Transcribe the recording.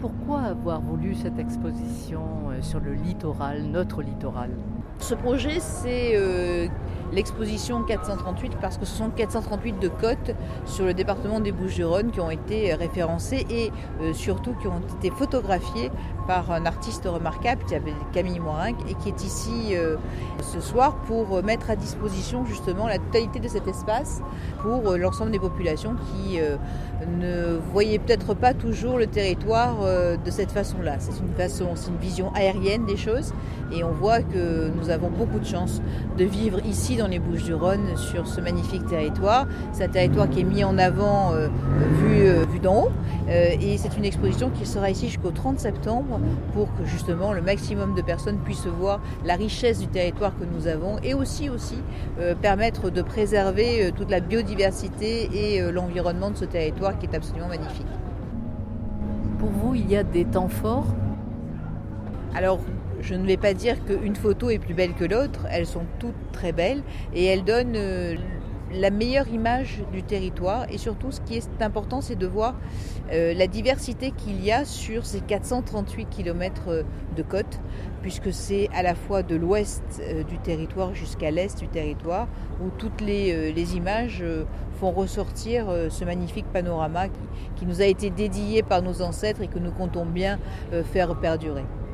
pourquoi avoir voulu cette exposition sur le littoral, notre littoral ? Ce projet, c'est l'exposition 438 parce que ce sont 438 de côtes sur le département des Bouches-du-Rhône qui ont été référencées et surtout qui ont été photographiées par un artiste remarquable qui s'appelle Camille Moirinck et qui est ici ce soir pour mettre à disposition justement la totalité de cet espace pour l'ensemble des populations qui ne voyaient peut-être pas toujours le territoire de cette façon-là. C'est une vision aérienne des choses et on voit que nous avons beaucoup de chance de vivre ici dans les Bouches-du-Rhône sur ce magnifique territoire. C'est un territoire qui est mis en avant vu d'en haut et c'est une exposition qui sera ici jusqu'au 30 septembre pour que justement le maximum de personnes puissent voir la richesse du territoire que nous avons et aussi permettre de préserver toute la biodiversité et l'environnement de ce territoire qui est absolument magnifique. Pour vous, il y a des temps forts ? Alors, je ne vais pas dire qu'une photo est plus belle que l'autre, elles sont toutes très belles et elles donnent la meilleure image du territoire et surtout ce qui est important c'est de voir la diversité qu'il y a sur ces 438 km de côte puisque c'est à la fois de l'ouest du territoire jusqu'à l'est du territoire où toutes les images font ressortir ce magnifique panorama qui nous a été dédié par nos ancêtres et que nous comptons bien faire perdurer.